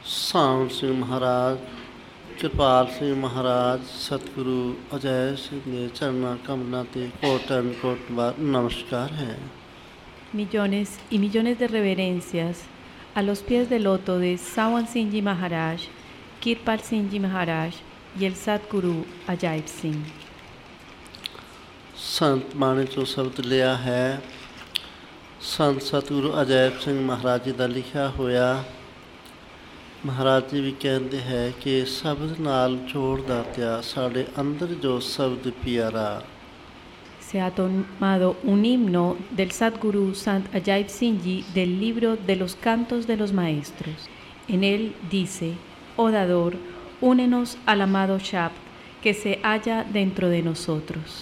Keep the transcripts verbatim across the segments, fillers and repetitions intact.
ਸਾਮ ਸਿੰਘ ਮਹਾਰਾਜ, ਕਿਰਪਾਲ ਸਿੰਘ ਮਹਾਰਾਜ, ਸਤਿਗੁਰੂ ਅਜੈ ਸਿੰਘ ਦੇ ਚਰਨਾਂ ਕਮਲਾਂ ਤੇ ਕੋਟਨ ਕੋਟ ਵਾਰ ਨਮਸਕਾਰ ਹੈ। Millones y millones de reverencias a los pies del loto de Sawan Singh Ji Maharaj, Kirpal Singh Ji Maharaj y el Sadguru Ajaib Singh। ਸੰਤ ਬਾਣੀ ਤੋਂ ਸ਼ਬਦ ਲਿਆ ਹੈ। ਸੰਤ ਸਤਿਗੁਰੂ ਅਜੈਬ ਸਿੰਘ ਮਹਾਰਾਜ ਜੀ ਦਾ ਲਿਖਿਆ ਹੋਇਆ। ਮਹਾਰਾਜ ਜੀ ਵੀ ਕਹਿੰਦੇ ਹੈ ਕਿ ਸ਼ਬਦ ਨਾਲ ਜੋੜ ਦਾਤਿਆ ਸਾਡੇ ਅੰਦਰ ਜੋ ਸ਼ਬਦ ਪਿਆਰਾ। Se ha tomado un himno del Sadguru Sant Ajaib Singh Ji del libro de los cantos de los maestros. En él dice: Oh dador, únenos al amado Shabd que se halla dentro de nosotros.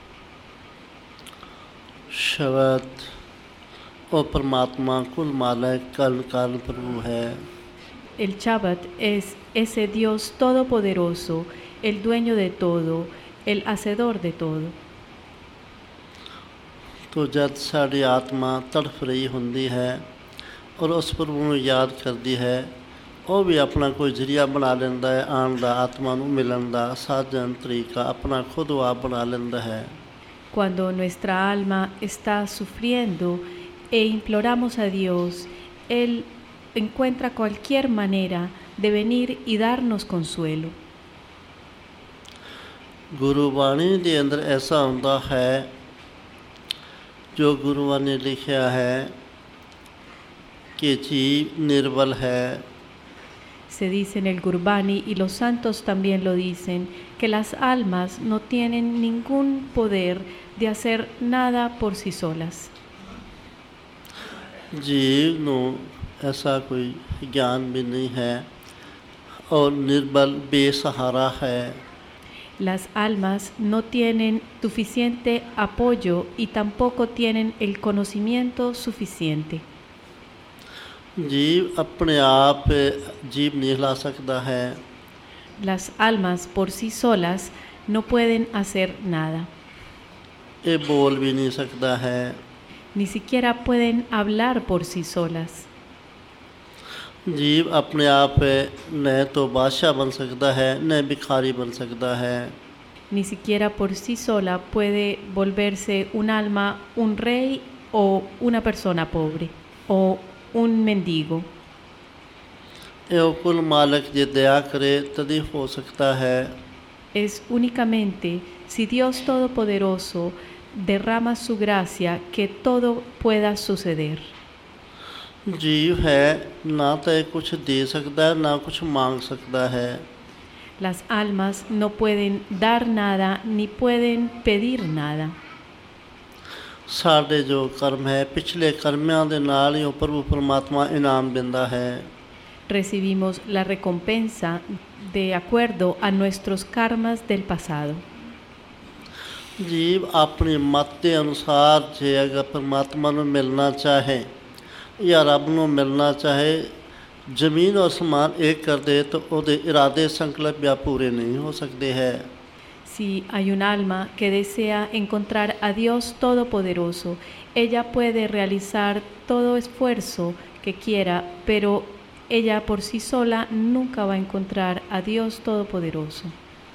ਸ਼ਬਦ ਉਹ ਪਰਮਾਤਮਾ ਕੁਲ ਮਾਲਕ ਕਲ ਕਾਲ ਪ੍ਰਭੂ ਹੈ। El Shabd es ese Dios todopoderoso, el dueño de todo, el hacedor de todo. ਤੋ ਜਦ ਸਾਡੀ ਆਤਮਾ ਤੜਫ ਰਹੀ ਹੁੰਦੀ ਹੈ ਔਰ ਉਸ ਪ੍ਰਭੂ ਨੂੰ ਯਾਦ ਕਰਦੀ ਹੈ, ਉਹ ਵੀ ਆਪਣਾ ਕੋਈ ਜ਼ਰੀਆ ਬਣਾ ਲੈਂਦਾ ਹੈ ਆਉਣ ਦਾ, ਆਤਮਾ ਨੂੰ ਮਿਲਣ ਦਾ ਸਾਧਨ ਤਰੀਕਾ ਆਪਣਾ ਖੁਦ ਆਪ ਬਣਾ ਲੈਂਦਾ ਹੈ। Cuando nuestra alma está sufriendo e imploramos a Dios, Él encuentra cualquier manera de venir y darnos consuelo. ਗੁਰੂ ਬਾਣੀ ਦੇ ਅੰਦਰ ਐਸਾ ਹੁੰਦਾ ਹੈ ਜੋ ਗੁਰੂਆਂ ਨੇ ਲਿਖਿਆ ਹੈ ਕਿ ਜੀਵ ਨਿਰਬਲ ਹੈ। Se dice en el Gurbani, y los santos también lo dicen, que las almas no tienen ningún poder de hacer nada por sí solas. ਜੀਵ ਨੂੰ ਐਸਾ ਕੋਈ ਗਿਆਨ ਵੀ ਨਹੀਂ ਹੈ ਔਰ ਨਿਰਬਲ ਬੇਸਹਾਰਾ ਹੈ। Las almas no tienen suficiente apoyo y tampoco tienen el conocimiento suficiente. ਜੀਵ ਆਪਣੇ ਆਪ ਜੀਵ ਨਹੀਂ ਹਿਲਾ ਸਕਦਾ ਹੈ। Las almas por sí solas no pueden hacer nada. ਇਹ ਬੋਲ ਵੀ ਨਹੀਂ ਸਕਦਾ ਹੈ। Ni siquiera pueden hablar por sí solas. ਜੀਵ ਆਪਣੇ ਆਪ न तो बादशाह बन सकता है न भिखारी बन सकता है। Ni siquiera por sí sola puede volverse un alma un rey o una persona pobre o un mendigo. ਇਹ ਕੁਲ ਮਾਲਕ ਜੇ ਦਇਆ ਕਰੇ ਤਦ ਹੀ ਹੋ ਸਕਤਾ ਹੈ। Es únicamente si Dios Todopoderoso derrama su gracia que todo pueda suceder. ਜੀਵ ਹੈ ਨਾ ਤਾਂ ਇਹ ਕੁਛ ਦੇ ਸਕਦਾ ਹੈ ਨਾ ਕੁਛ ਮੰਗ ਸਕਦਾ ਹੈ। Las almas no pueden dar nada ni pueden pedir nada. ਸਾਡੇ ਜੋ ਕਰਮ ਹੈ ਪਿਛਲੇ ਕਰਮਾਂ ਦੇ ਨਾਲ ਹੀ ਉਹ ਪ੍ਰਭੂ ਪਰਮਾਤਮਾ ਇਨਾਮ ਦਿੰਦਾ ਹੈ। Recibimos la recompensa de acuerdo a nuestros karmas del pasado. ਜੀਵ ਆਪਣੀ ਮਤ ਦੇ ਅਨੁਸਾਰ ਜੇ ਅਗਰ ਪਰਮਾਤਮਾ ਨੂੰ ਮਿਲਣਾ ਚਾਹੇ या रब ਨੂੰ ਮਿਲਣਾ ਚਾਹੇ, ਜ਼ਮੀਨ ਔਰ ਅਸਮਾਨ ਇੱਕ ਕਰ ਦੇ ਤਾਂ ਉਹਦੇ ਇਰਾਦੇ ਸੰਕਲਪ ਜਾਂ ਪੂਰੇ ਨਹੀਂ ਹੋ ਸਕਦੇ ਹੈ। Si hay un alma que desea encontrar a Dios Todopoderoso, ella puede realizar todo esfuerzo que quiera, pero ella por sí sola nunca va a encontrar a Dios Todopoderoso.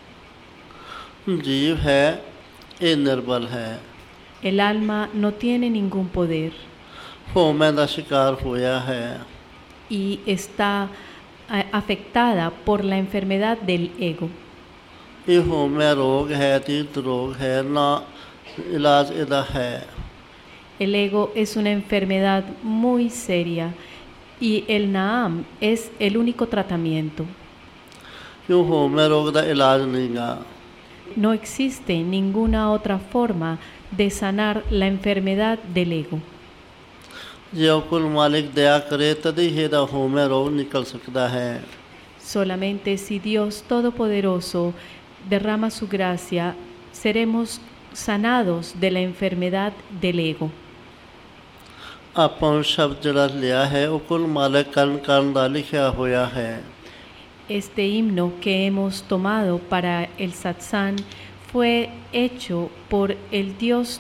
ਜੀਵ ਹੈ ਇਹ ਨਿਰਬਲ ਹੈ। El alma no tiene ningún poder. ਹਉਮੈ ਦਾ ਸ਼ਿਕਾਰ ਹੋਇਆ ਹੈ। Y está afectada por la enfermedad del ego. ਇਹ ਹਉਮੈ ਰੋਗ ਹੈ, ਤੀਰਥ ਰੋਗ ਹੈ, ਨਾ ਇਲਾਜ ਇਹਦਾ ਹੈ। El ego es una enfermedad muy seria y el Naam es el único tratamiento. ਕਿਉਂ ਹਉਮੈ ਰੋਗ ਦਾ ਇਲਾਜ ਨਹੀਂ ਗਾ। No existe ninguna otra forma de sanar la enfermedad del ego. ਜੇ ਉਹ ਕੁਲ ਮਾਲਿਕ ਦਇਆ ਕਰੇ ਤਦ ਹੀ ਇਹਦਾ ਹਉਮੈ ਰੋਗ ਨਿਕਲ ਸਕਦਾ ਹੈ। Solamente si Dios Todopoderoso derrama su gracia, seremos sanados de la enfermedad del ego. ਆਪਾਂ ਨੂੰ ਸ਼ਬਦ ਜਿਹੜਾ ਲਿਆ ਹੈ ਉਹ ਕੁਲ ਮਾਲਕ ਕਰਨ ਕਰਨ ਦਾ ਲਿਖਿਆ ਹੋਇਆ ਹੈ। Este himno que hemos tomado para el satsang fue hecho por el Dios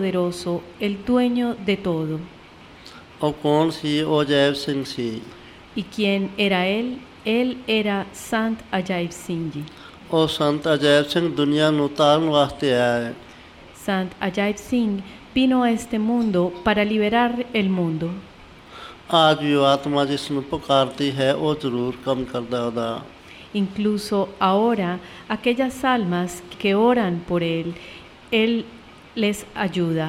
Todopoderoso, el dueño de todo. ਉਹ ਕੌਣ ਸੀ? ਉਹ ਅਜੈਬ ਸਿੰਘ ਸੀ। ¿Y quién era él? Él era Sant Ajaib Singh Ji. ਉਹ ਸੰਤ ਅਜੈਬ ਸਿੰਘ ਦੁਨੀਆ ਨੂੰ ਤਾਰਨ ਵਾਸਤੇ ਆਇਆ ਹੈ। Sant Ajaib Singh vino a este mundo para liberar el mundo. आज भी वो आत्मा जिस ਨੂੰ ਪੁਕਾਰਦੀ ਹੈ ਉਹ ਜ਼ਰੂਰ ਕੰਮ ਕਰਦਾ ਉਹਦਾ। Incluso ahora, aquellas almas que oran por él, él les ayuda.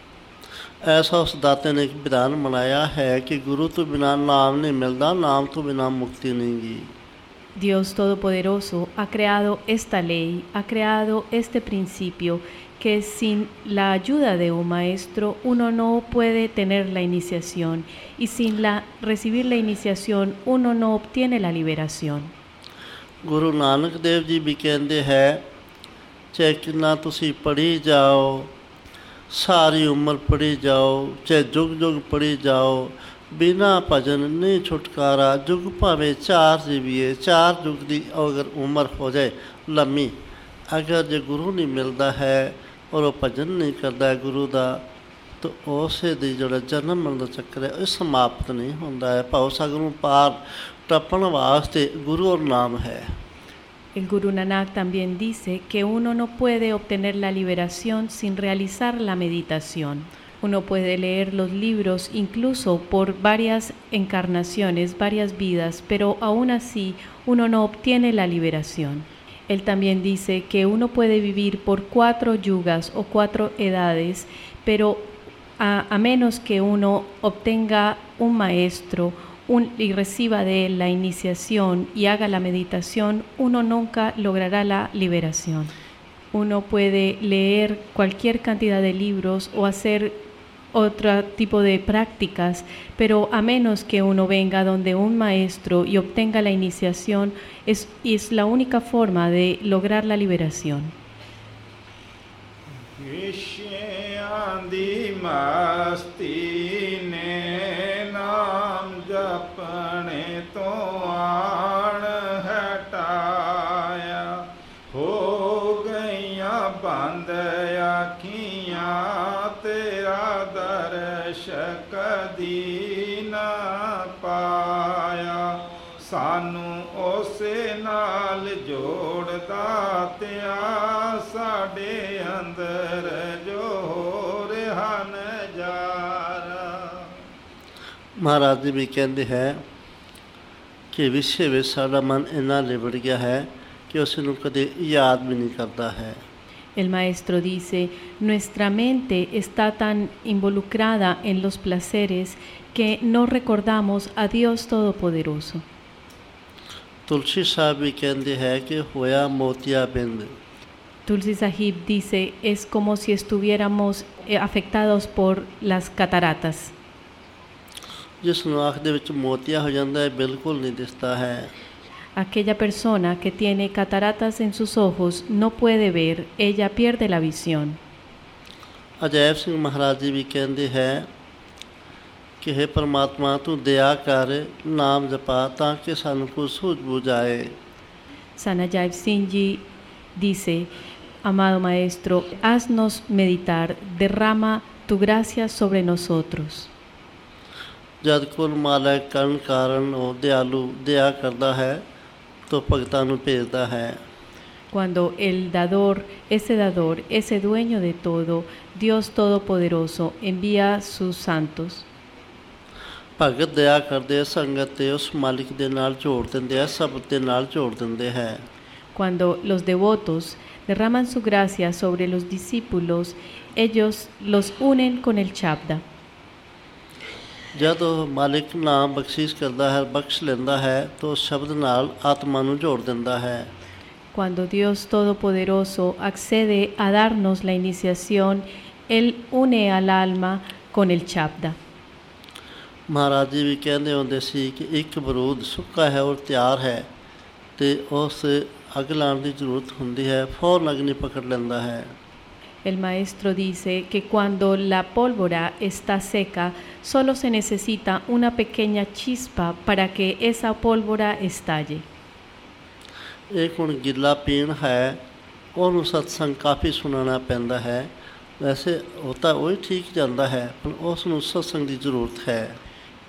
ऐसा उस दाते ने एक विधान बनाया है कि गुरु तो बिना नाम नहीं मिलता, नाम तो बिना मुक्ति नहीं गी। Dios Todopoderoso ha creado esta ley, ha creado este principio que sin la ayuda de un maestro uno no puede tener la iniciación y sin la, recibir la iniciación uno no obtiene la liberación. Guru ਨਾਨਕ ਦੇਵ ਜੀ ਵੀ ਕਹਿੰਦੇ ਹੈ ਚਾਹੇ ਕਿੰਨਾ ਤੁਸੀਂ ਪੜ੍ਹੀ ਜਾਓ, ਸਾਰੀ ਉਮਰ ਪੜ੍ਹੀ ਜਾਓ, ਚਾਹੇ ਜੁਗ ਜੁਗ ਪੜ੍ਹੀ ਜਾਓ, ਬਿਨਾ ਭਜਨ ਨਹੀਂ ਛੁਟਕਾਰਾ। ਜੁਗ ਭਾਵੇਂ ਚਾਰ ਜੀਵੀਏ, ਚਾਰ ਜੁਗ ਦੀ ਅਗਰ ਉਮਰ ਹੋ ਜਾਏ ਲੰਮੀ, ਅਗਰ ਜੇ ਗੁਰੂ ਨਹੀਂ ਮਿਲਦਾ ਹੈ ਔਰ ਉਹ ਭਜਨ ਨਹੀਂ ਕਰਦਾ ਗੁਰੂ ਦਾ, ਤਾਂ ਉਸੇ ਦੀ ਜਿਹੜਾ ਜਨਮ ਮਰਨ ਦਾ ਚੱਕਰ ਹੈ ਇਹ ਸਮਾਪਤ ਨਹੀਂ ਹੁੰਦਾ ਹੈ। ਭਾਵ ਸਾਗਰ ਨੂੰ ਪਾਰ ਟੱਪਣ ਵਾਸਤੇ ਗੁਰੂ ਔਰ ਨਾਮ ਹੈ। El Guru Nanak también dice que uno no puede obtener la liberación sin realizar la meditación. Uno puede leer los libros incluso por varias encarnaciones, varias vidas, pero aún así uno no obtiene la liberación. Él también dice que uno puede vivir por cuatro yugas o cuatro edades, pero a, a menos que uno obtenga un maestro un, y reciba de él la iniciación y haga la meditación, uno nunca logrará la liberación. Uno puede leer cualquier cantidad de libros o hacer otro tipo de prácticas, pero a menos que uno venga donde un maestro y obtenga la iniciación, es, es la única forma de lograr la liberación. ਕਦੀ ਨਾ ਪਾਇਆ ਸਾਨੂੰ ਉਸੇ ਨਾਲ ਜੋੜਦਾ ਤਿਆ ਸਾਡੇ ਅੰਦਰ ਜੋ ਰਿਹਾ ਨਜ਼ਾਰਾ। ਮਹਾਰਾਜ ਜੀ ਵੀ ਕਹਿੰਦੇ ਹੈ ਕਿ ਵਿਸ਼ੇ ਵਿੱਚ ਸਾਡਾ ਮਨ ਇੰਨਾ ਲਿਬੜ ਗਿਆ ਹੈ ਕਿ ਉਸ ਨੂੰ ਕਦੇ ਯਾਦ ਵੀ ਨਹੀਂ ਕਰਦਾ ਹੈ। El maestro dice, nuestra mente está tan involucrada en los placeres que no recordamos a Dios Todopoderoso. Tulsi Sahib भी कहते हैं कि होया मोतिया बिंद। Tulsi Sahib dice, es como si estuviéramos afectados por las cataratas. जिस ਨੂੰ ਅੱਖ ਦੇ ਵਿੱਚ ਮੋਤੀਆ ਹੋ ਜਾਂਦਾ ਹੈ ਬਿਲਕੁਲ ਨਹੀਂ ਦਿਸਦਾ ਹੈ। Aquella persona que tiene cataratas en sus ojos no puede ver, ella pierde la visión. Ajaib ਸਿੰਘ ਮਹਾਰਾਜ ਜੀ ਵੀ ਕਹਿੰਦੇ ਹੈ ਕਿ हे ਪਰਮਾਤਮਾ ਤੂੰ ਦਇਆ ਕਰ, ਨਾਮ ਜਪਾ ਤਾਂ ਕਿ ਸਾਨੂੰ ਕੋਈ ਸੂਝ ਬੂਝ ਆਏ। Sant Ajaib Singh Ji dice, amado maestro, haznos meditar, derrama tu gracia sobre nosotros. ਜਦ ਕੁਲ ਮਾਲਕ ਕਰਨ ਕਾਰਨ ਉਹ ਦਿਆਲੂ ਦਇਆ ਕਰਦਾ ਹੈ तो भगतां नूं भेजदा है। Cuando el dador, ese dador, ese dueño de todo, Dios Todopoderoso, envía sus santos. ਭਗਤ ਦਇਆ ਕਰਦੇ ਸੰਗਤ ਤੇ ਉਸ ਮਾਲਿਕ ਦੇ ਨਾਲ ਜੋੜ ਦਿੰਦੇ ਆ, ਸਭ ਦੇ ਨਾਲ ਜੋੜ ਦਿੰਦੇ ਹੈ। Cuando los devotos derraman su gracia sobre los discípulos, ellos los unen con el Shabda. जब मालिक नाम बख्शीश करता है, बख्श लेंदा है, तो शब्द नाल आत्मा नूं जोड़ दिंदा है। Cuando Dios Todopoderoso accede a darnos la iniciación, Él une al alma con el Shabda. महाराज जी भी कहते होंदे सी कि एक बरूद सुक्का है और तैयार है, तो उस अग लाने की जरूरत होंदी है, फौरन अग्नि पकड़ लेंदा है। El maestro dice que cuando la pólvora está seca, solo se necesita una pequeña chispa para que esa pólvora estalle. एक हुण गिला पीण है, ਉਹਨੂੰ सत्संग काफ़ी सुनाना पैंदा है। वैसे होता वही ठीक जाता है, पर उस नूं सत्संग की जरूरत है।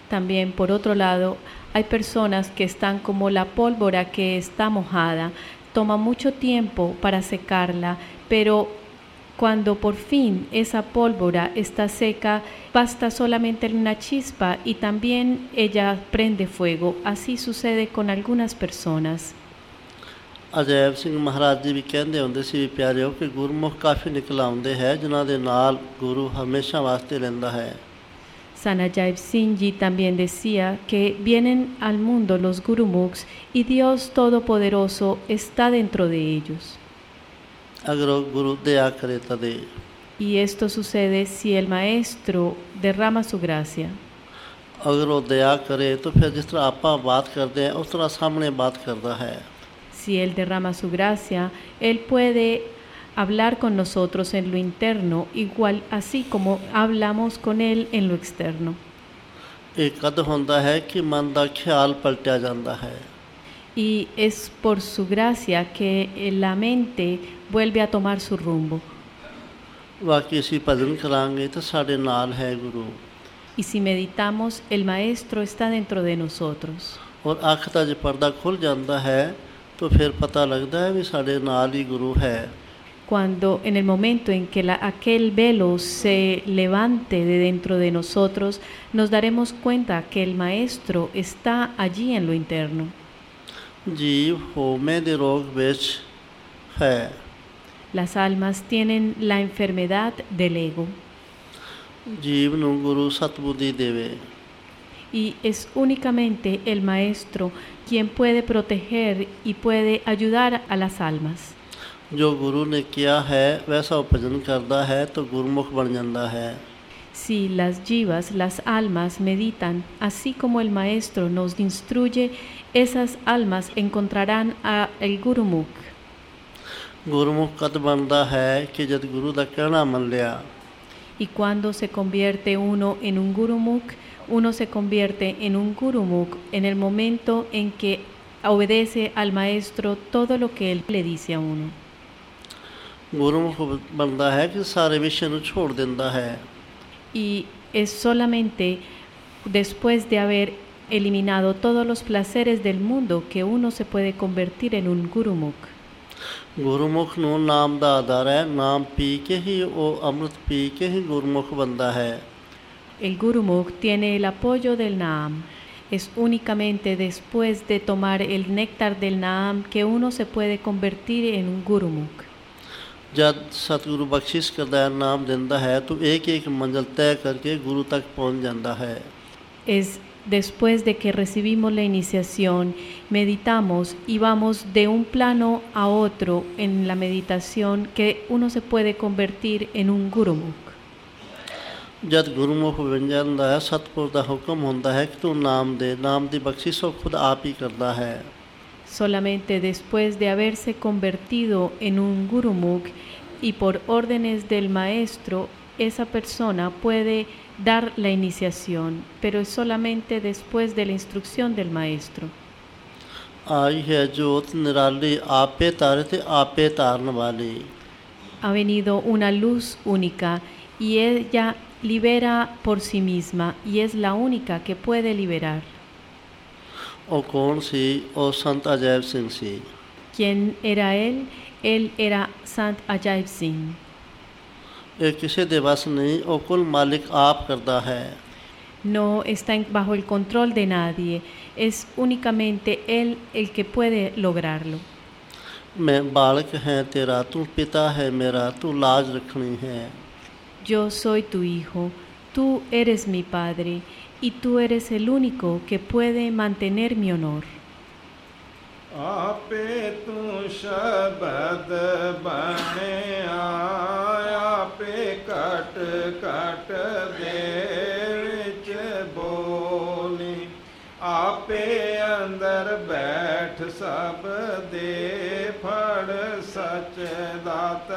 También, por otro lado, hay personas que están como la pólvora que está mojada. Toma mucho tiempo para secarla, pero cuando por fin esa pólvora está seca, basta solamente una chispa y también ella prende fuego. Así sucede con algunas personas. Ajaib ਸਿੰਘ ਮਹਾਰਾਜ ਜੀ ਵੀ ਕਹਿੰਦੇ ਹੁੰਦੇ ਸੀ ਵੀ ਪਿਆਰਿਓ ਕਿ ਗੁਰਮੁਖ ਕਾਫੀ ਨਿਕਲ ਆਉਂਦੇ ਹੈ ਜਿਨ੍ਹਾਂ ਦੇ ਨਾਲ ਗੁਰੂ ਹਮੇਸ਼ਾ ਵਾਸਤੇ ਰਹਿੰਦਾ ਹੈ। San Ajay Singh Ji también decía que vienen al mundo los gurumukhs y Dios Todopoderoso está dentro de ellos. ਅਗਰ ਉਹ ਗੁਰੂ ਦਇਆ ਕਰੇ ਤਦੇ। Y esto sucede si el maestro derrama su gracia. ਅਗਰ ਉਹ ਦਇਆ ਕਰੇ ਤਾਂ ਫਿਰ ਜਿਸ ਤਰ੍ਹਾਂ ਆਪਾਂ ਬਾਤ ਕਰਦੇ ਹਾਂ ਉਸ ਤਰ੍ਹਾਂ ਸਾਹਮਣੇ ਬਾਤ ਕਰਦਾ ਹੈ। Si Él derrama su gracia, Él puede hablar con nosotros en lo interno, igual así como hablamos con Él en lo externo. ਇਹ ਕਦ ਹੁੰਦਾ ਹੈ ਕਿ ਮਨ ਦਾ ਖਿਆਲ ਪਲਟਿਆ ਜਾਂਦਾ ਹੈ। Y es por su gracia que la mente vuelve a tomar su rumbo. ਬਾਕੀ ਅਸੀਂ ਭਜਨ ਕਰਾਂਗੇ ਤਾਂ ਸਾਡੇ ਨਾਲ ਹੈ ਗੁਰੂ। Y si meditamos, el Maestro está dentro de nosotros. ਔਰ ਅੱਖ ਦਾ ਜੇ ਪਰਦਾ ਖੁੱਲ੍ਹ ਜਾਂਦਾ ਹੈ तो फिर पता लगता है भी साढ़े नाल ही गुरु है। Cuando en el momento en que la, aquel velo se levante de dentro de nosotros, nos daremos cuenta que el Maestro está allí en lo interno. जीव होमे दे रोग विच है। Las almas tienen la enfermedad del ego. जीव नूं गुरु सतबुद्धि देवे। Y es únicamente el Maestro quien puede proteger y puede ayudar a las almas. जो गुरु ने किया है वैसा वो भजन करता है तो गुरमुख बन जाता है। Si las jivas, las almas meditan, así como el Maestro nos instruye, esas almas encontrarán al Gurumukh. गुरमुख कद बनता है कि जब गुरु का कहना मन लिया। Y cuando se convierte uno en un Gurumukh, uno se convierte en un Gurumukh en el momento en que obedece al Maestro todo lo que él le dice a uno. गुरमुख बनता है कि सारे विषय नूं छोड़ देता है। Y es solamente después de haber eliminado todos los placeres del mundo que uno se puede convertir en un Gurumukh. ਗੁਰਮੁਖ ਨੂੰ ਨਾਮ ਦਾ ਆਧਾਰ ਹੈ। ਨਾਮ ਪੀ ਕੇ ਹੀ ਉਹ ਅੰਮ੍ਰਿਤ ਪੀ ਕੇ ਹੀ ਗੁਰਮੁਖ ਬਣਦਾ ਹੈ। El Gurumukh tiene el apoyo del Naam. Es únicamente después de tomar el néctar del Naam que uno se puede convertir en un Gurumukh. जब सतगुरु बख्शिश करता है नाम देता है तो एक एक मंजिल तय करके गुरु तक पहुंच जाता है। Es después de que recibimos la iniciación, meditamos y vamos de un plano a otro en la meditación que uno se puede convertir en un Gurumukh. जब गुरुमुख बन जाता है सतपुर का हुक्म होता है कि तू नाम दे। नाम की बख्शिश वो खुद आप ही करता है। Solamente después de haberse convertido en un Gurumukh y por órdenes del Maestro, esa persona puede dar la iniciación, pero es solamente después de la instrucción del Maestro. आई है जोत निराली आपे तारे ते आपे तारन वाली। Ha venido una luz única y ella libera por sí misma y es la única que puede liberar. ਉਹ ਕੌਣ ਸੀ? ਉਹ ਸੰਤ ਅਜੈਬ ਸਿੰਘ ਸੀ। ¿Quién era él? Él era Sant Ajay Singh. ਇਹ ਕਿਸੇ ਦੇ ਵਸ ਨਹੀਂ, ਉਹ ਕੁੱਲ ਮਾਲਿਕ ਆਪ ਕਰਦਾ ਹੈ। No está en- bajo el control de nadie, es únicamente él el que puede lograrlo. ਮੈਂ ਬਾਲਕ ਹੈ ਤੇਰਾ, ਤੂੰ ਪਿਤਾ ਹੈ ਮੇਰਾ, ਤੂੰ ਲਾਜ ਰੱਖਣੀ ਹੈ। Yo soy tu hijo, tú eres mi padre y tú eres el único que puede mantener mi honor. ਆਪੇ ਤੂੰ ਸ਼ਬਦ ਬਣਿਆ, ਆਪੇ ਘਟ ਘਟ ਦੇ ਵਿੱਚ ਬੋਲੀ, ਆਪੇ ਅੰਦਰ ਬੈਠ ਸਭ ਦੇ ਫੜ ਸਚ ਦਾਤ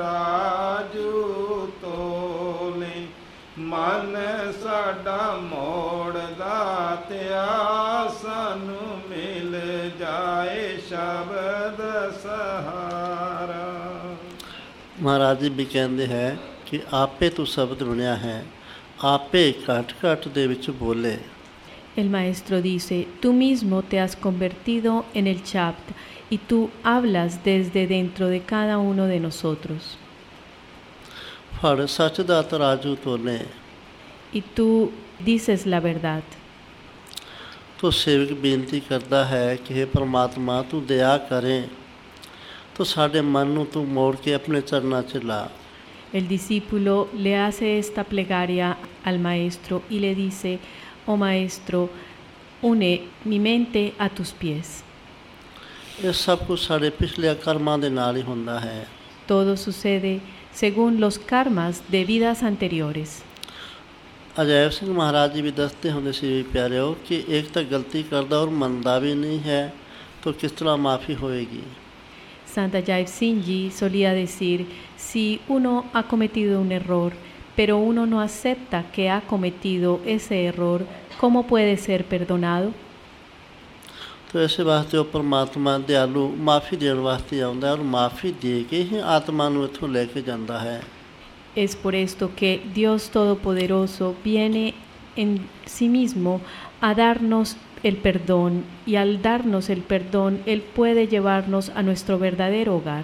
ਰਾਜੂ ਤੋਲੀ, ਮਨ ਸਾਡਾ ਮੋੜਦਾ ਤਿਆ ਸਾਨੂੰ ਮਿਲ ਜਾਏ ਸ਼ਬਦ ਸਹਾਰਾ। ਮਹਾਰਾਜ ਜੀ ਵੀ ਕਹਿੰਦੇ ਹੈ ਕਿ ਆਪੇ ਤੂੰ ਸ਼ਬਦ ਬਣਿਆ ਹੈ, ਆਪੇ ਘਟ ਘਟ ਦੇ ਵਿੱਚ ਬੋਲੇ। El maestro dice, tú mismo te has convertido en el Shabd y tú hablas desde dentro de cada uno de nosotros. ਫੜ ਸੱਚ ਦਾ ਤਰਾਜੂ ਤੋਲੇ Y tú dices la verdad. ਤੋ ਸੇਵਕ ਬੇਨਤੀ ਕਰਦਾ ਹੈ ਕਿ हे ਪਰਮਾਤਮਾ ਤੂੰ ਦਇਆ ਕਰੇ ਤੋ ਸਾਡੇ ਮਨ ਨੂੰ ਤੂੰ ਮੋੜ ਕੇ ਆਪਣੇ ਚਰਨਾਂ 'ਚ ਲਾ। El discípulo le hace esta plegaria al maestro y le dice, oh maestro, une mi mente a tus pies. ਇਹ ਸਭ ਕੁਝ ਸਾਡੇ ਪਿਛਲੇ ਕਰਮਾਂ ਦੇ ਨਾਲ ਹੀ ਹੁੰਦਾ ਹੈ। Todo sucede según los karmas de vidas anteriores. Ajaib ਸਿੰਘ ਮਹਾਰਾਜ ਜੀ ਵੀ ਦੱਸਦੇ ਹੁੰਦੇ ਸੀ ਵੀ ਪਿਆਰਿਓ ਕਿ ਇੱਕ ਤਾਂ ਗਲਤੀ ਕਰਦਾ ਔਰ ਮੰਨਦਾ ਵੀ ਨਹੀਂ ਹੈ ਤਾਂ ਕਿਸ ਤਰ੍ਹਾਂ ਮਾਫੀ ਹੋਏਗੀ। Santa Ajaib Singh Ji solía decir, si uno ha cometido un error, pero uno no acepta que ha cometido ese error, ¿cómo puede ser perdonado? तो इस वास्ते ਉਹ ਪਰਮਾਤਮਾ ਦਿਆਲੂ ਮਾਫੀ ਦੇਣ ਵਾਸਤੇ ਆਉਂਦਾ ਔਰ ਮਾਫੀ ਦੇ ਕੇ ਹੀ ਆਤਮਾ ਨੂੰ ਇੱਥੋਂ ਲੈ ਕੇ ਜਾਂਦਾ ਹੈ। Es por esto que Dios Todopoderoso viene en sí mismo a darnos el perdón, y al darnos el perdón, Él puede llevarnos a nuestro verdadero hogar.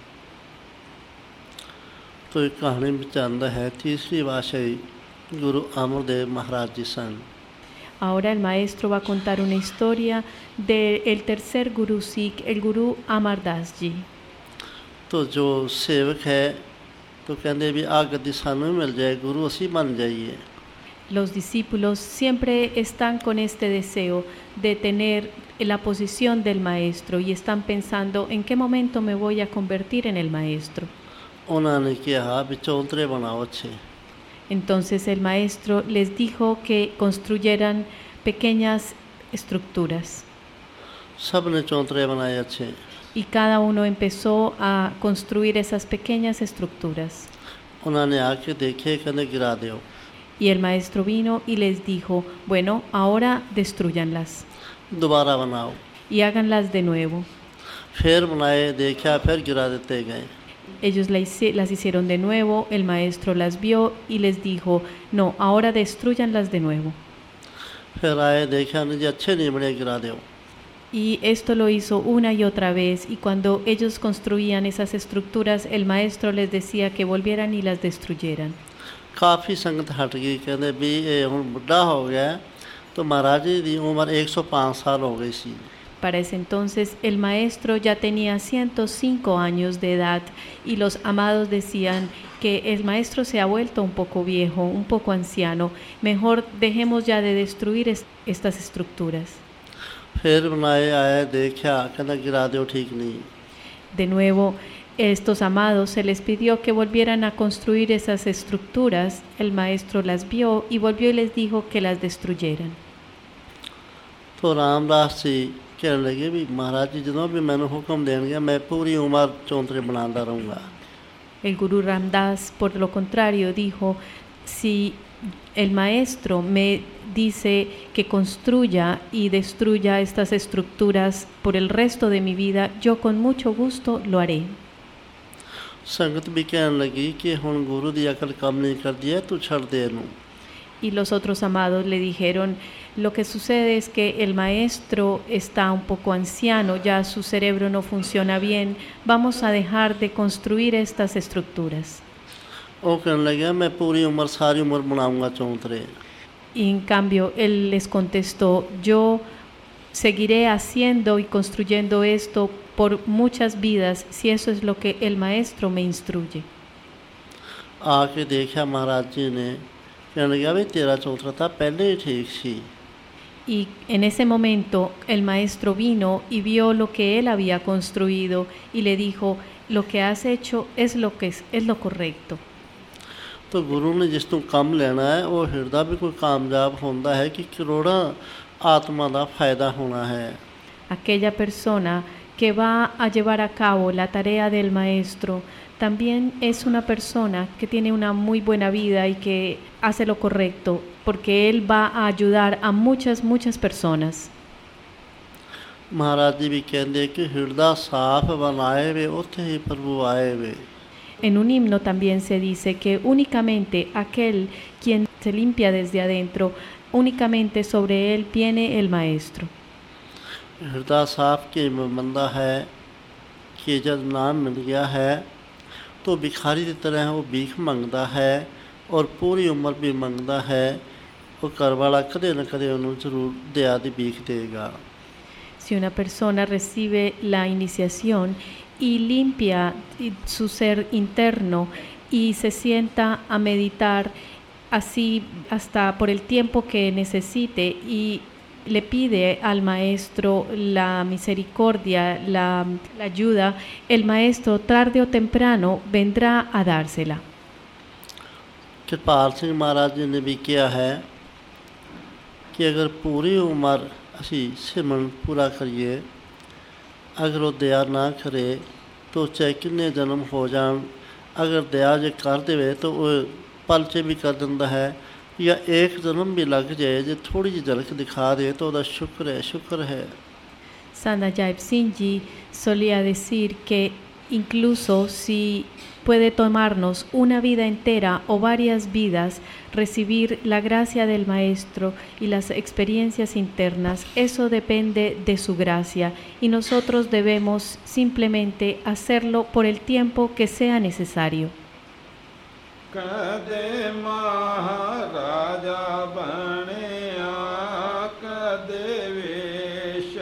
तो एक कहानी ਵਿੱਚ ਆਉਂਦਾ ਹੈ ਤੀਸਰੀ ਵਾਸ਼ਈ ਗੁਰੂ ਅਮਰਦੇਵ ਮਹਾਰਾਜ ਜੀ ਸਨ। Ahora el maestro va a contar una historia del tercer gurú Sikh, el gurú Amar Das Ji. तो जो सेवक है तो कहते भी आ गद्दी सानू मिल जाए गुरु असी बन जाइए। Los discípulos siempre están con este deseo de tener la posición del maestro y están pensando en qué momento me voy a convertir en el maestro. उन्होंने कहा भी चौंतरे बनाओ अच्छे। Entonces el maestro les dijo que construyeran pequeñas estructuras. सब ने चौंतरे बनाए अच्छे। Y cada uno empezó a construir esas pequeñas estructuras. उन्होंने आके देखे कहने गिरा दो। Y el maestro vino y les dijo, bueno, ahora destruyanlas दोबारा बनाओ। y háganlas de nuevo. फिर बनाए देखा फिर गिरा देते गए। Ellos las hicieron de nuevo, el maestro las vio y les dijo, no, ahora destruyanlas de nuevo. फिर आए देखा नहीं जी अच्छे नहीं बने गिरा दो। Y esto lo hizo una y otra vez, y cuando ellos construían esas estructuras, el maestro les decía que volvieran y las destruyeran. काफ़ी संगत हट गई कहते भी ये हुण बुढ़ा हो गया तो महाराज जी की उम्र एक सौ पाँच साल हो गई सी। Para ese entonces el maestro ya tenía ciento cinco años de edad y los amados decían que el maestro se ha vuelto un poco viejo, un poco anciano, mejor dejemos ya de destruir es, estas estructuras. फिर बनाए आए देखा कहना गिरा दो ठीक नहीं। De nuevo estos amados se les pidió que volvieran a construir esas estructuras, el maestro las vio y volvió y les dijo que las destruyeran. तो रामदास जी कहने लगे भी महाराज जी जो भी मैंने हुक्म देंगे मैं पूरी उम्र चौंतरे बनाता रहूँगा। El gurú Ramdas, por lo contrario, dijo, si el maestro me dice que construya y destruya estas estructuras por el resto de mi vida, yo con mucho gusto lo haré. संगत भी कहने लगी कि हुण गुरु दी अकल काम नहीं कर दिया तू छड़ दे नू। Y los otros amados le dijeron, lo que sucede es que el maestro está un poco anciano, ya su cerebro no funciona bien, vamos a dejar de construir estas estructuras. वो कहने लगे मैं पूरी उम्र सारी उम्र बनाऊंगा चौंतरे। Y en cambio él les contestó, yo seguiré haciendo y construyendo esto por muchas vidas si eso es lo que el maestro me instruye. आके देखा महाराज जी ने कहने लगा भाई तेरा चौंतरा था पहले ही ठीक सी। Y en ese momento el maestro vino y vio lo que él había construido y le dijo, lo que has hecho es lo que es, es lo correcto. तो गुरु ने जिस तू काम लेना है वो हृदय भी कोई कामयाब होता है कि करोड़ा आत्मा का फायदा होना है। Aquella persona que va a llevar a cabo la tarea del maestro también es una persona que tiene una muy buena vida y que hace lo correcto, porque él va a ayudar a muchas, muchas personas. महाराज जी भी कहते कि हृदय साफ बनाए वे उथे ही प्रभु आए वे। En un himno también se dice que únicamente aquel quien se limpia desde adentro, únicamente sobre él viene el Maestro. ਹਿਰਦਾ ਸਾਫ਼ ਕੇ ਮੰਨਦਾ ਹੈ ਕਿ ਜਦ ਨਾਮ ਮਿਲ ਗਿਆ ਹੈ ਤਾਂ ਭਿਖਾਰੀ ਦੀ ਤਰ੍ਹਾਂ ਉਹ ਭੀਖ ਮੰਗਦਾ ਹੈ ਔਰ ਪੂਰੀ ਉਮਰ ਵੀ ਮੰਗਦਾ ਹੈ। ਉਹ ਘਰ ਵਾਲਾ ਕਦੇ ਨਾ ਕਦੇ ਉਹਨੂੰ ਜ਼ਰੂਰ ਦਇਆ ਦੀ ਭੀਖ ਦੇਗਾ। Si una persona recibe la iniciación y limpia su ser interno y se sienta a meditar así hasta por el tiempo que necesite y le pide al maestro la misericordia, la, la ayuda, el maestro tarde o temprano vendrá a dársela. Kirpal ਸਿੰਘ ਮਹਾਰਾਜ ਜੀ ਨੇ ਵੀ ਕਿਹਾ ਹੈ ਕਿ ਅਗਰ ਪੂਰੀ ਉਮਰ ਅਸੀਂ ਸਿਮਰਨ ਪੂਰਾ ਕਰੀਏ, ਅਗਰ ਉਹ ਦਇਆ ਨਾ ਕਰੇ ਤਾਂ ਚਾਹੇ ਕਿੰਨੇ ਜਨਮ ਹੋ ਜਾਣ, ਅਗਰ ਦਇਆ ਜੇ ਕਰ ਦੇਵੇ ਤਾਂ ਉਹ ਪਲ 'ਚ ਵੀ ਕਰ ਦਿੰਦਾ ਹੈ, ਜਾਂ ਇੱਕ ਜਨਮ ਵੀ ਲੱਗ ਜਾਏ ਜੇ ਥੋੜ੍ਹੀ ਜਿਹੀ ਝਲਕ ਦਿਖਾ ਦੇ ਤਾਂ ਉਹਦਾ ਸ਼ੁਕਰ ਹੈ ਸ਼ੁਕਰ ਹੈ। Sant Ajayb Singh Ji solía decir que incluso si puede tomarnos una vida entera o varias vidas, recibir la gracia del Maestro y las experiencias internas, eso depende de su gracia y nosotros debemos simplemente hacerlo por el tiempo que sea necesario. ਕਦੇ ਮਹਾਰਾਜਾ ਬਣਿਆ, ਕਦੇ ਵੇਸ਼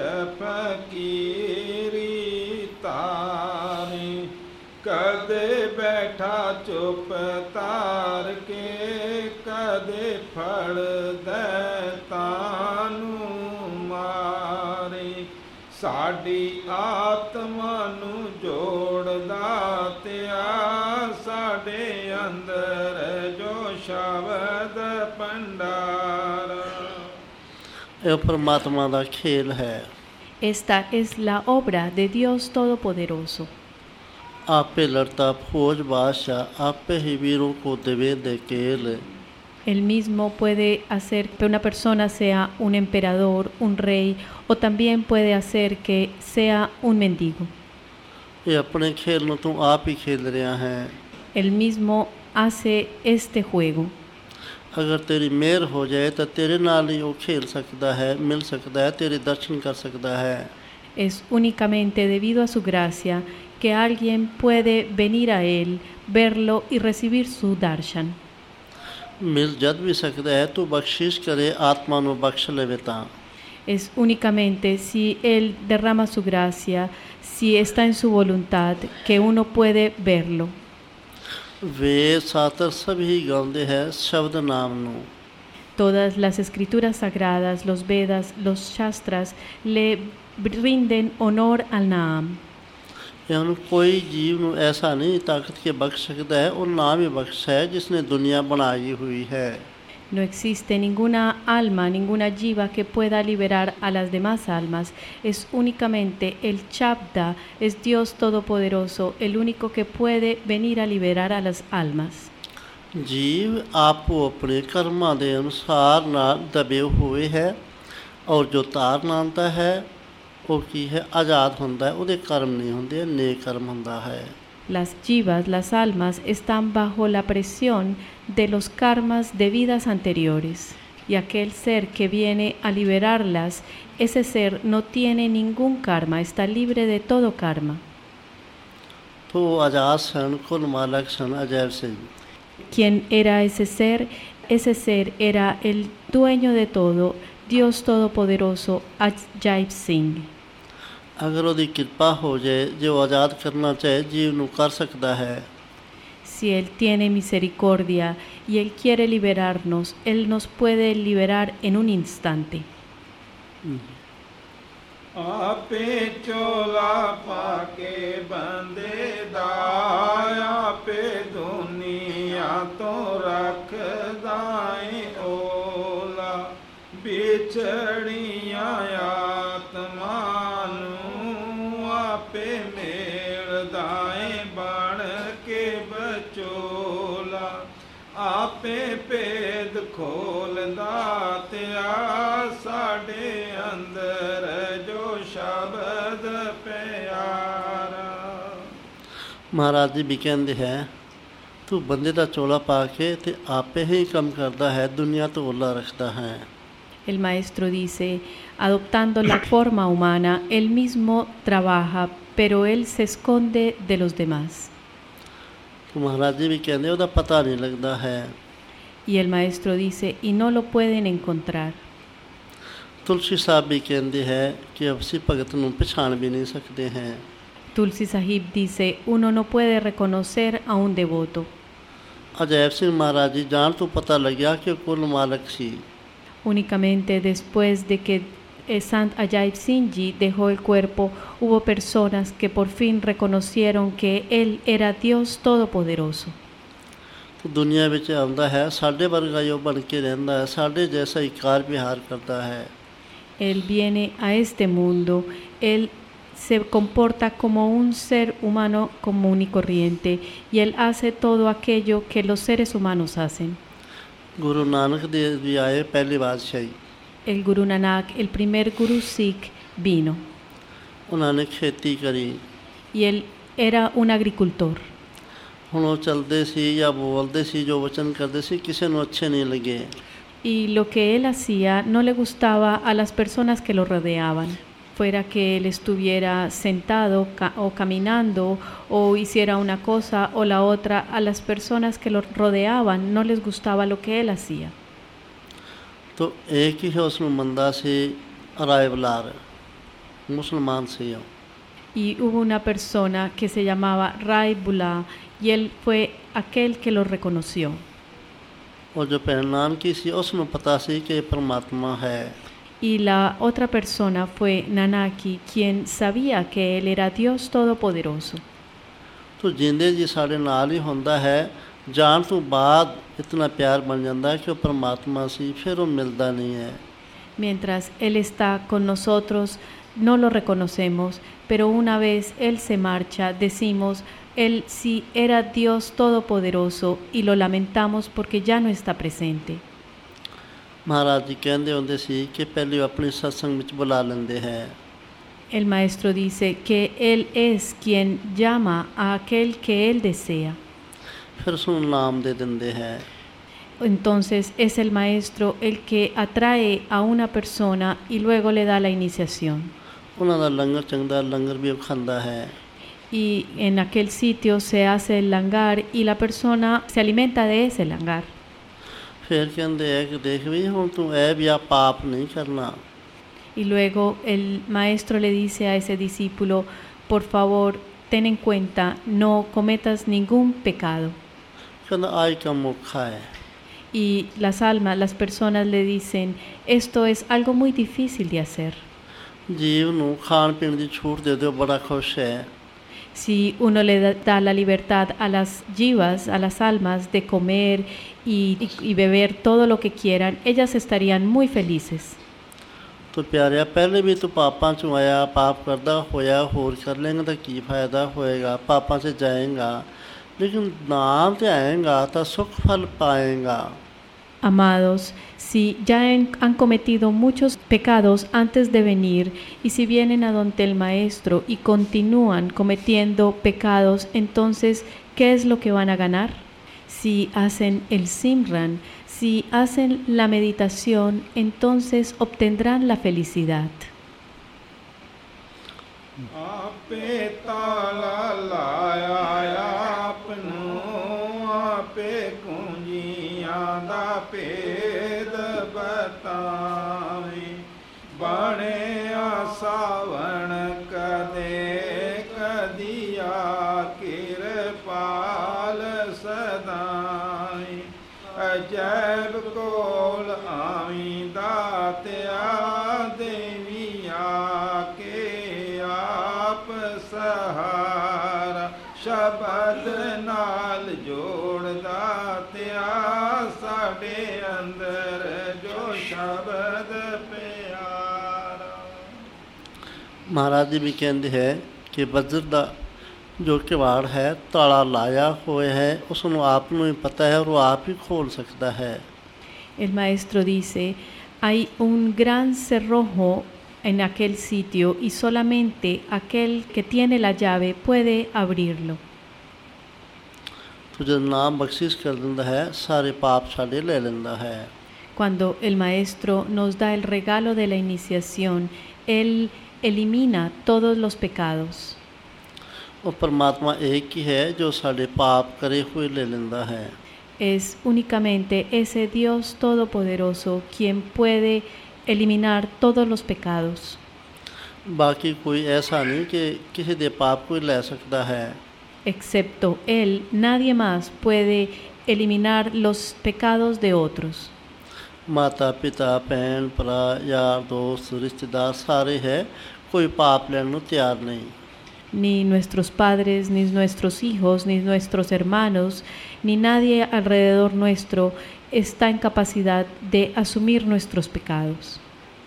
ਫਕੀਰੀ ਤਾਰੀ, ਕਦੇ ਬੈਠਾ ਚੁੱਪ ਤਾਰ ਕੇ, ਕਦੇ ਫੜਦੈ ਤਾਨੂੰ ਮਾਰੀ। ਸਾਡੀ ਆਤਮਾ ਨੂੰ ਜੋੜਦਾ ਤਿਆ, ਸਾਡੇ ਅੰਦਰ ਜੋ ਸ਼ਬਦ ਭੰਡਾਰ। ਇਹ ਪਰਮਾਤਮਾ ਦਾ ਖੇਲ ਹੈ। Esta es la obra de Dios Todopoderoso. ਆਪੇ ਲੜਤਾ ਫੌਜ ਬਾਦਸ਼ਾਹ, ਆਪੇ ਹੀ ਵੀਰੋਂ ਕੋ ਦੇਵੇ ਦੇ ਕੇਲ। Él mismo puede hacer que una persona sea un emperador, un rey, o también puede hacer que sea un mendigo. ਇਹ ਆਪਣੇ ਖੇਲ ਨੂੰ ਤੂੰ ਆਪ ਹੀ ਖੇਲ ਰਿਹਾ ਹੈ। Él mismo hace este juego. ਅਗਰ ਤੇਰੀ ਮਿਹਰ ਹੋ ਜਾਏ ਤਾਂ ਤੇਰੇ ਨਾਲ ਹੀ ਉਹ ਖੇਲ ਸਕਦਾ ਹੈ, ਮਿਲ ਸਕਦਾ ਹੈ, ਤੇਰੇ ਦਰਸ਼ਨ ਕਰ ਸਕਦਾ ਹੈ। Es únicamente debido a su gracia que alguien puede venir a él, verlo y recibir su darshan. ਮਿਲ ਜਦ ਵੀ ਸਕਦਾ ਹੈ ਤੂੰ ਬਖਸ਼ਿਸ਼ ਕਰੇ, ਆਤਮਾ ਨੂੰ ਬਖਸ਼ ਲਵੇ ਤਾਂ। Es únicamente si él derrama su gracia, si está en su voluntad, que uno puede verlo. ਵੇਦ ਸ਼ਾਸਤਰ ਸਭ ਹੀ ਗਾਉਂਦੇ ਹੈ ਸ਼ਬਦ ਨਾਮ ਨੂੰ। Todas las escrituras sagradas, los Vedas, los Shastras, le rinden honor al Naam. ਇਹ ਹੁਣ ਕੋਈ ਜੀਵ ਨੂੰ ਐਸਾ ਨਹੀਂ ਤਾਕਤ ਕੇ ਬਖਸ਼ ਸਕਦਾ ਹੈ, ਉਹ ਨਾਮ ਹੀ ਬਖਸ਼ ਹੈ ਜਿਸ ਨੇ ਦੁਨੀਆ ਬਣਾਈ ਹੋਈ ਹੈ। No existe ninguna alma, ninguna jiva que pueda liberar a las demás almas. Es únicamente el Shabda, es Dios Todopoderoso, el único que puede venir a liberar a las almas. ਜੀਵ ਆਪੋ ਆਪਣੇ ਕਰਮਾਂ ਦੇ ਅਨੁਸਾਰ ਨਾਲ ਦਬੇ ਹੋਏ ਹੈ, ਔਰ ਜੋ ਤਾਰ ਨਾਨਤਾ ਹੈ ਉਹ ਕੀ ਹੈ ਆਜ਼ਾਦ ਹੁੰਦਾ ਹੈ, ਉਹਦੇ ਕਰਮ ਨਹੀਂ ਹੁੰਦੇ, ਨੇਕ ਕਰਮ ਹੁੰਦਾ ਹੈ। Las jivas, las almas, están bajo la presión de los karmas de vidas anteriores. Y aquel ser que viene a liberarlas, ese ser no tiene ningún karma, está libre de todo karma. तो आजाद सन कुल मालक सन अजैब Singh. ¿Quién era ese ser? Ese ser era el dueño de todo, Dios Todopoderoso, Ajayb Singh. ਅਗਰ ਉਹਦੀ ਕਿਰਪਾ ਹੋ ਜਾਏ, ਜੋ ਆਜ਼ਾਦ ਕਰਨਾ ਚਾਹੇ ਜੀਵ ਨੂੰ ਕਰ ਸਕਦਾ ਹੈ। Si Él tiene misericordia y Él quiere liberarnos, Él nos puede liberar en un instante. ਆਪੇ ਚੋਲਾ ਪਾ ਕੇ ਬੰਦੇ ਦਾ, ਆਪੇ ਦੁਨੀਆ ਤੋਂ ਰੱਖਦਾ ਏ ਓਲਾ, ਵਿਛੜੀਆਂ ਆਤਮਾ ਨੂੰ ਆਪੇ ਮੇਲਦਾ ਏ ਬਣ ਕੇ ਬਚੋਲਾ, ਆਪੇ ਭੇਦ ਖੋਲਦਾ ਤਿਆ ਸਾਡੇ ਅੰਦਰ ਜੋ ਸ਼ਬਦ ਪਿਆਰਾ। ਮਹਾਰਾਜ ਜੀ ਵੀ ਕਹਿੰਦੇ ਹੈ ਤੂੰ ਬੰਦੇ ਦਾ ਚੋਲਾ ਪਾ ਕੇ ਤੇ ਆਪੇ ਹੀ ਕੰਮ ਕਰਦਾ ਹੈ, ਦੁਨੀਆ ਤੋਂ ਓਲਾ ਰੱਖਦਾ ਹੈ। El maestro dice, adoptando la forma humana, él mismo trabaja, pero él se esconde de los demás. तो महाराज जी भी कहते ਉਹਦਾ ਪਤਾ ਨਹੀਂ ਲੱਗਦਾ ਹੈ। Y el maestro dice, y no lo pueden encontrar. ਤੁਲਸੀ ਸਾਹਿਬ ਵੀ ਕਹਿੰਦੇ ਹੈ ਕਿ ਅਸੀਂ ਭਗਤ ਨੂੰ ਪਛਾਣ ਵੀ ਨਹੀਂ ਸਕਦੇ ਹੈ। Tulsi Sahib dice, uno no puede reconocer a un devoto. Ajaib ਸਿੰਘ ਮਹਾਰਾਜ ਜੀ ਜਾਣ ਤੋਂ ਪਤਾ ਲੱਗਿਆ ਕਿ ਉਹ ਕੁੱਲ ਮਾਲਕ ਸੀ। Únicamente después de que eh, Sant Ajaib Singh Ji dejó el cuerpo, hubo personas que por fin reconocieron que él era Dios Todopoderoso. ਦੁਨੀਆ ਵਿੱਚ ਆਉਂਦਾ ਹੈ ਸਾਡੇ ਵਰਗਾ ਜੋ ਬਣ ਕੇ ਰਹਿੰਦਾ ਹੈ, ਸਾਡੇ ਜੈਸਾ ਹੀ ਕਾਰ ਵਿਹਾਰ ਕਰਦਾ ਹੈ। Él viene a este mundo, él se comporta como un ser humano común y corriente y él hace todo aquello que los seres humanos hacen. Guru ਨਾਨਕ ਦੇਵ ਜੀ ਆਏ ਪਹਿਲੀ ਬਾਦਸ਼ਾਹੀ। El Guru Nanak, el primer Guru Sikh, vino ਉਹਨਾਂ ਨੇ ਖੇਤੀ ਕਰੀ। y él era un agricultor. ਹੁਣ ਉਹ ਚੱਲਦੇ ਸੀ ਜਾਂ ਬੋਲਦੇ ਸੀ, ਜੋ ਵਚਨ ਕਰਦੇ ਸੀ ਕਿਸੇ ਨੂੰ ਅੱਛੇ ਨਹੀਂ ਲੱਗੇ। Y lo que él hacía no le gustaba a las personas que lo rodeaban. Fuera que él estuviera sentado ca- o caminando o hiciera una cosa o la otra, a las personas que lo rodeaban no les gustaba lo que él hacía. तो एक ही है उसमें मंदा से राय बलार मुसलमान से हो। Y hubo una persona que se llamaba Rai Bula y él fue aquel que lo reconoció. और जो भैन नानकी सी उसमें पता सी कि परमात्मा है। Y la otra persona fue Nanaki, quien sabía que él era Dios Todopoderoso. तो जिंदे जी साढ़े नाल ही होंदा है, जान तो बाद इतना प्यार बन जाता है कि वो परमात्मा सी, फिर वो मिलता नहीं है। Mientras él está con nosotros, no lo reconocemos, pero una vez él se marcha, decimos, él sí era Dios Todopoderoso y lo lamentamos porque ya no está presente. महाराज जी कहते होंदे सी कि पहले वो अपनी सत्संग विच बुला लेंदे हैं। El maestro dice que él es quien llama a aquel que él desea. फिर उसनूं नाम दे दिंदे हैं। Entonces es el maestro el que atrae a una persona y luego le da la iniciación. उन्हां दा लंगर चंगदा लंगर भी वो खांदा है। Y en aquel sitio se hace el langar y la persona se alimenta de ese langar. फिर कहते हैं कि देख भी हुण तू ऐब या पाप नहीं करना। Y luego el maestro le dice a ese discípulo, por favor, ten en cuenta, no cometas ningún pecado. कहंदा आज का मौका है। Y las almas, las personas le dicen, esto es algo muy difícil de hacer. जीव नूं खाण पीण दी छूट दे दिओ, बड़ा खुश है। Si uno le da, da la libertad a las jivas, a las almas, de comer y, y, y beber todo lo que quieran, ellas estarían muy felices. तो प्यारिया पहले भी तू पापां चों आया, पाप करदा होया होर कर लेंगा तो की फायदा होएगा, पापां से जाएगा, लेकिन नाम ते आएगा तो सुख फल पाएगा। Amados, si ya han, han cometido muchos pecados antes de venir y si vienen a donde el maestro y continúan cometiendo pecados, entonces, ¿qué es lo que van a ganar? Si hacen el Simran, si hacen la meditación, entonces obtendrán la felicidad. ਭੇਦ ਬਤਾਵੇ ਬਣਿਆ ਸਾਵਣ ਕਦੇ ਕਦੀਆ ਕਿਰਪਾਲ ਸਦਾਈ ਅਜੈਬ ਕੋਲ ਆਵੀਂ ਦਾਤਿਆ ਦੇਵੀਆ ਕੇ ਆਪ ਸਹਾਰਾ ਸ਼ਬਦ ਨਾਲ ਜੋੜਦਾ ਤਿਆ ਸਾਡੇ ਅੰਦਰ ਜੋ ਸ਼ਬਦ ਪਿਆਰਾ। महाराज जी भी कहते हैं कि वज्र दा जो किवाड़ है ताला लाया हुआ है, उसनूं आप नूं ही पता है और वो आप ही खोल सकता है। El maestro dice, hay un gran cerrojo en aquel sitio y solamente aquel que tiene la llave puede abrirlo. तो जब नाम बख्शिश कर दिंदा है, सारे पाप साडे ले लैंदा है। Cuando el Maestro nos da el regalo de la iniciación, Él elimina todos los pecados. ਉਹ ਪਰਮਾਤਮਾ ਇੱਕ ਹੀ ਹੈ ਜੋ ਸਾਡੇ ਪਾਪ ਕਰੇ ਹੋਏ ਲੈ ਲੈਂਦਾ ਹੈ। Es únicamente ese Dios todopoderoso quien puede eliminar todos los pecados. ਬਾਕੀ ਕੋਈ ਐਸਾ ਨਹੀਂ ਕਿ ਕਿਸੇ ਦੇ ਪਾਪ ਕੋਈ ਲੈ ਸਕਦਾ ਹੈ। Excepto Él, nadie más puede eliminar los pecados de otros. ਮਾਤਾ ਪਿਤਾ ਭੈਣ ਭਰਾ ਯਾਰ ਦੋਸਤ ਰਿਸ਼ਤੇਦਾਰ ਸਾਰੇ ਹੈ, ਕੋਈ ਪਾਪ ਲੈਣ ਨੂੰ ਤਿਆਰ ਨਹੀਂ। Ni nuestros padres, ni nuestros hijos, ni nuestros hermanos, ni nadie alrededor nuestro está en capacidad de asumir nuestros pecados.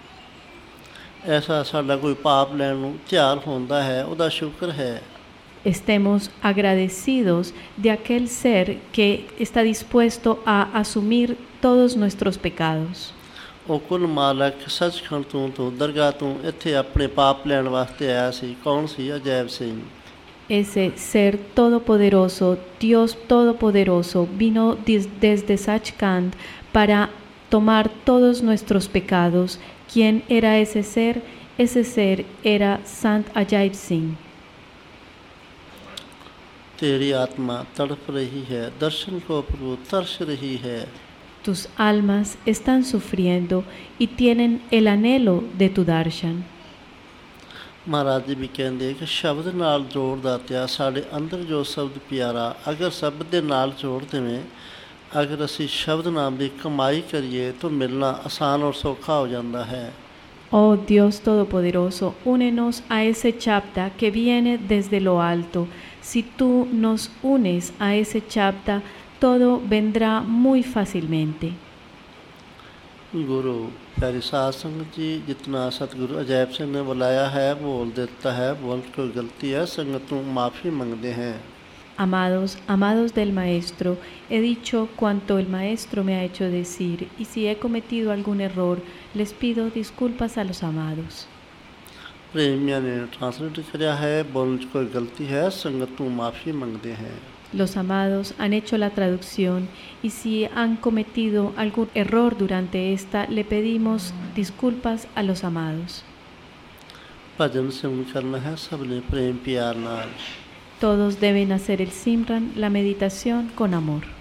ਐਸਾ ਸਾਡਾ ਕੋਈ ਪਾਪ ਲੈਣ ਨੂੰ ਤਿਆਰ ਹੁੰਦਾ ਹੈ, ਉਹਦਾ ਸ਼ੁਕਰ ਹੈ। Estemos agradecidos de aquel ser que está dispuesto a asumir todos nuestros pecados. ਉਹ ਕੁੱਲ ਮਾਲਕ ਸੱਚਖੰਡ ਤੋਂ ਤੋਂ ਦਰਗਾਹ ਤੋਂ ਇੱਥੇ ਆਪਣੇ ਪਾਪ ਲੈਣ ਵਾਸਤੇ ਆਇਆ ਸੀ। ਕੌਣ ਸੀ? ਅਜੈਬ Singh. Ese ser todopoderoso, Dios todopoderoso, vino des- desde Sachkhand para tomar todos nuestros pecados. ¿Quién era ese ser? Ese ser era Sant Ajaib Singh. तेरी आत्मा तड़प रही है, दर्शन को प्रभु तरस रही है। Tus almas están sufriendo y tienen el anhelo de tu darshan. Maharaj ਜੀ ਵੀ ਕਹਿੰਦੇ ਕਿ ਸ਼ਬਦ ਨਾਲ ਜੋੜ ਦਾਤਿਆ, ਸਾਡੇ ਅੰਦਰ ਜੋ ਸ਼ਬਦ ਪਿਆਰਾ ਅਗਰ ਸ਼ਬਦ ਦੇ ਨਾਲ ਜੋੜ ਦੇਵੇਂ, ਅਗਰ ਅਸੀਂ ਸ਼ਬਦ ਨਾਮ ਦੀ ਕਮਾਈ ਕਰੀਏ ਤਾਂ ਮਿਲਣਾ ਆਸਾਨ ਔਰ ਸੌਖਾ ਹੋ ਜਾਂਦਾ ਹੈ। Oh Dios Todopoderoso, únenos a ese chapta que viene desde lo alto. Si tú nos unes a ese chapta, todo vendrá muy fácilmente. गुरु प्यारी साध संगत जी, जितना सतगुरु अजैब सिंह ने बुलाया है बोल देता है, बोल कोई गलती है संगत तू माफ़ी मांगते हैं। Amados, amados del Maestro, he dicho cuanto el Maestro me ha hecho decir, y si he cometido algún error, les pido disculpas a los amados. प्रेमिया ने ट्रांसलेट किया है, बोल कोई गलती है संगत तू माफ़ी मांगते हैं। Los amados han hecho la traducción y si han cometido algún error durante esta, le pedimos disculpas a los amados. भजन सिमरन करना है सबने प्रेम प्यार नाल। Todos deben hacer el Simran, la meditación con amor.